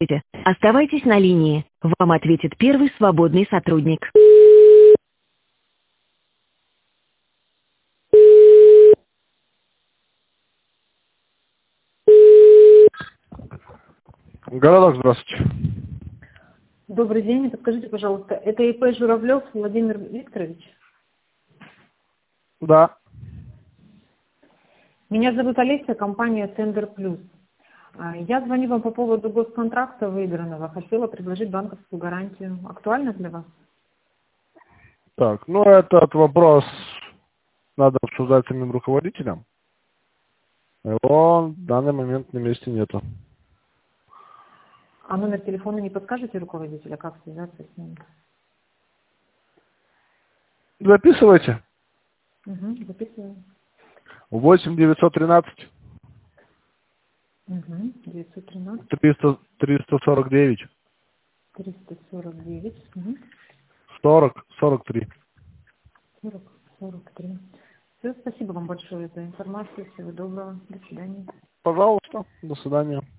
Оставайтесь на линии. Вам ответит первый свободный сотрудник. Городок, здравствуйте. Добрый день. Подскажите, пожалуйста, это ИП Журавлев Владимир Викторович? Да. Меня зовут Олеся, компания Тендер Плюс. Я звоню вам по поводу госконтракта выигранного. Хотела предложить банковскую гарантию. Актуально для вас? Так, ну этот вопрос надо обсуждать с самим руководителем. Его в данный момент на месте нету. А номер телефона не подскажете руководителя, как связаться с ним? Записывайте. Угу, записываю. 8 913 Угу, 913 349 349 угу, 40 43. 40 43. Все, спасибо вам большое за информацию. Всего доброго. До свидания. Пожалуйста, до свидания.